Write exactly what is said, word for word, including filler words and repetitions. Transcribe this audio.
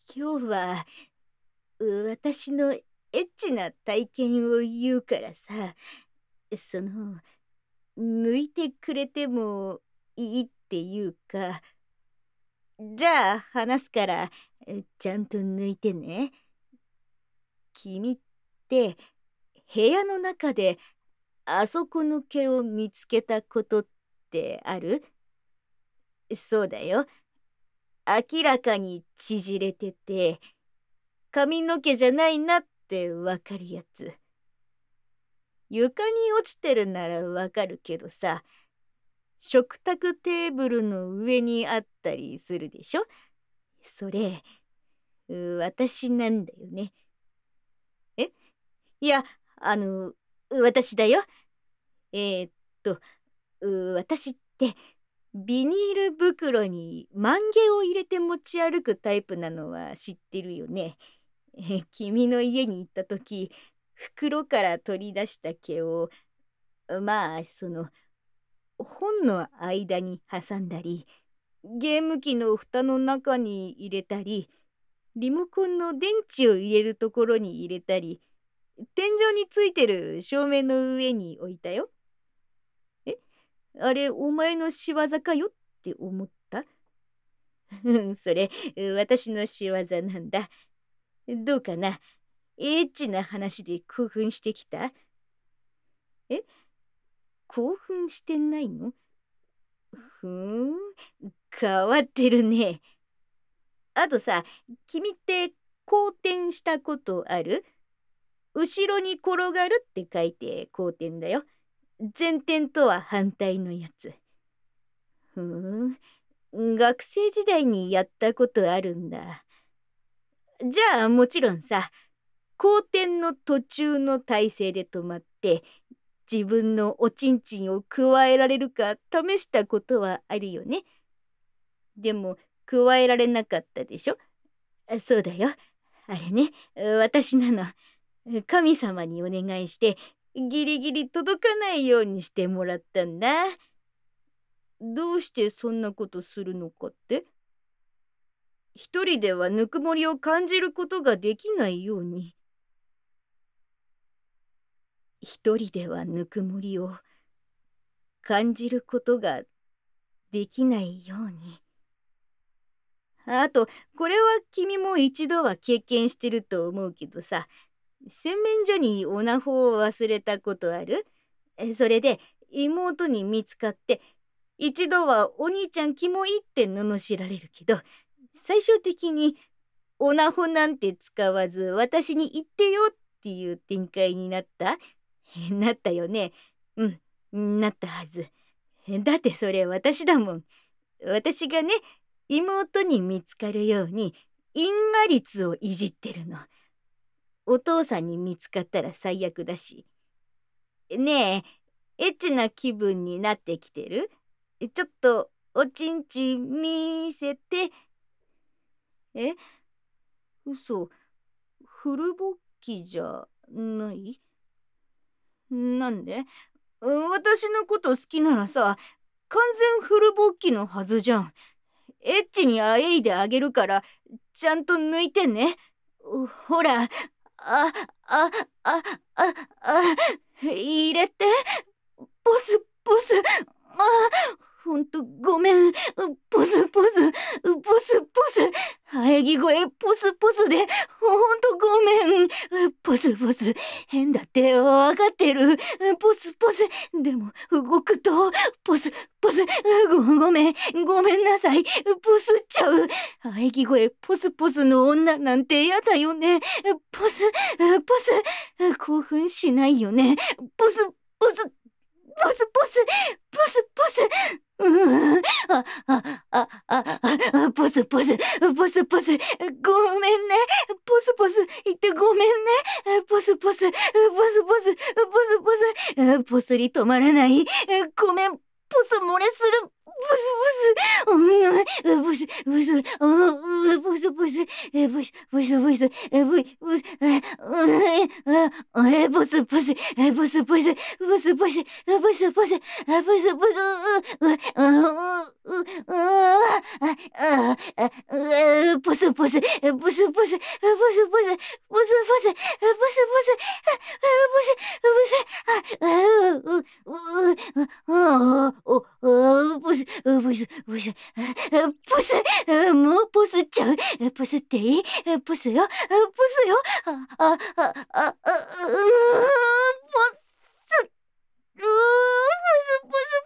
今日はう私のエッチな体験を言うからさ、その、抜いてくれてもいいっていうか、じゃあ話すから、えちゃんと抜いてね。君って部屋の中であそこの毛を見つけたことってある？そうだよ。明らかに縮れてて、髪の毛じゃないなってわかるやつ。床に落ちてるならわかるけどさ、食卓テーブルの上にあったりするでしょ？それ、う私なんだよね。えいや、あの、私だよ。えーっと、う私って、ビニール袋に万華を入れて持ち歩くタイプなのは知ってるよね。え君の家に行った時、袋から取り出した毛を、まあ、その、本の間に挟んだり、ゲーム機の蓋の中に入れたり、リモコンの電池を入れるところに入れたり、天井についてる照明の上に置いたよ。えあれ、お前の仕業かよって思った？うんそれ、私の仕業なんだ。どうかな？エッチな話で興奮してきた？え興奮してないの？ふーん、変わってるね。あとさ、君って後転したことある？後ろに転がるって書いて後転だよ。前転とは反対のやつ。ふーん、学生時代にやったことあるんだ。じゃあもちろんさ、後転の途中の体勢で止まって、自分のおちんちんを加えられるか試したことはあるよね。でも、加えられなかったでしょ？あそうだよ。あれね、私なの。神様にお願いして、ギリギリ届かないようにしてもらったんだ。どうしてそんなことするのかって？一人ではぬくもりを感じることができないように。一人ではぬくもりを感じることができないように。あと、これは君も一度は経験してると思うけどさ、洗面所にオナホを忘れたことある？えそれで妹に見つかって、一度はお兄ちゃんキモいって罵られるけど、最終的にオナホなんて使わず私に言ってよっていう展開になった？なったよね。うん、なったはず。だってそれ私だもん。私がね、妹に見つかるように因果率をいじってるの。お父さんに見つかったら最悪だし。ねえ、エッチな気分になってきてる？ちょっとおちんち見せて。え嘘、フルボッキじゃない？なんで？私のこと好きならさ、完全フルボッキのはずじゃん。エッチにあえいであげるから、ちゃんと抜いてね。ほら、あ、あ、あ、あ、あ、入れて。ポスポス。あ、ほんとごめん。ポスポス、ポスポス。喘ぎ声ポスポスで、ほんとごめん。ポスポス。変だってわかってる。ポスポス。でも動くと、ポスポス。ごごめん。ごめんなさい。ポスっちゃう。喘ぎ声ポスポスの女なんてやだよね。ポス、ポス。興奮しないよね。ポスポス。ポスポスポスポスうーんあああああポスポスポスポスごめんねポスポス言ってごめんねポスポスポスポスポスポスポスリ止まらないごめんポス漏れするうん、ブス、ブス、うん、ブス、ブス、え、ブス、ブス、ブス、え、ブ、ブス、え、うん、え、ブス、ブス、え、ブス、ブス、ブス、ブス、え、ブス、ブス、え、ブス、ブス、う、う、う、う、う、う、あ、あ、あ、う、ブス、ブス、え、ブス、ブス、え、ブス、ブス、ブス、ブス、ブス、え、ブス、ブス、あ、あ、う、う、う、あ、お、あ、ブス、ブス、ブス、ブス、もうブスっちゃう。ブスっていい？ブスよ、ブスよ。あ、あ、あ、あ、あ、うーん、ブス、うーん、ブス、ブス、